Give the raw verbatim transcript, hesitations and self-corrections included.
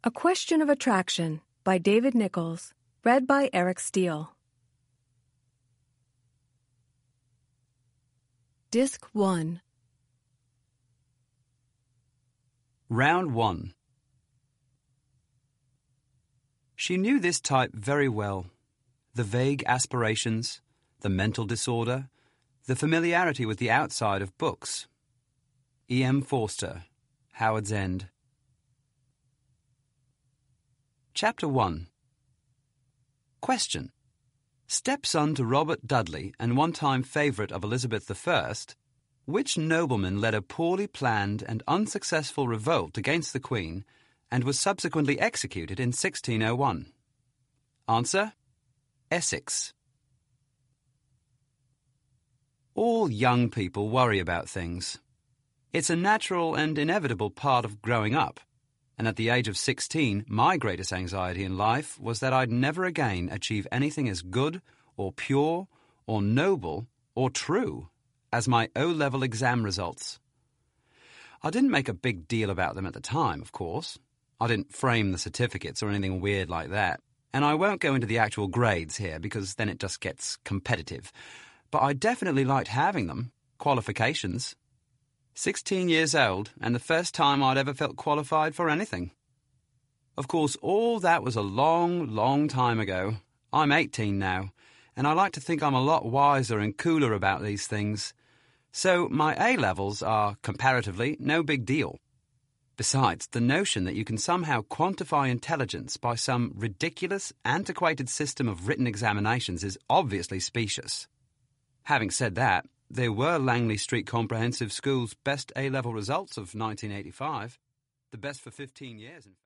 A Question of Attraction by David Nichols, read by Eric Steele. Disc one. Round one. She knew this type very well. The vague aspirations, the mental disorder, the familiarity with the outside of books. E M Forster, Howard's End. Chapter one. Question. Stepson to Robert Dudley and one-time favourite of Elizabeth the First, which nobleman led a poorly planned and unsuccessful revolt against the Queen and was subsequently executed in sixteen oh one? Answer: Essex. All young people worry about things. It's a natural and inevitable part of growing up. And at the age of sixteen, my greatest anxiety in life was that I'd never again achieve anything as good or pure or noble or true as my O-level exam results. I didn't make a big deal about them at the time, of course. I didn't frame the certificates or anything weird like that. And I won't go into the actual grades here because then it just gets competitive. But I definitely liked having them, qualifications. Sixteen years old, and the first time I'd ever felt qualified for anything. Of course, all that was a long, long time ago. I'm eighteen now, and I like to think I'm a lot wiser and cooler about these things. So my A-levels are, comparatively, no big deal. Besides, the notion that you can somehow quantify intelligence by some ridiculous, antiquated system of written examinations is obviously specious. Having said that, they were Langley Street Comprehensive School's best A-level results of nineteen eighty-five, the best for fifteen years, in fact.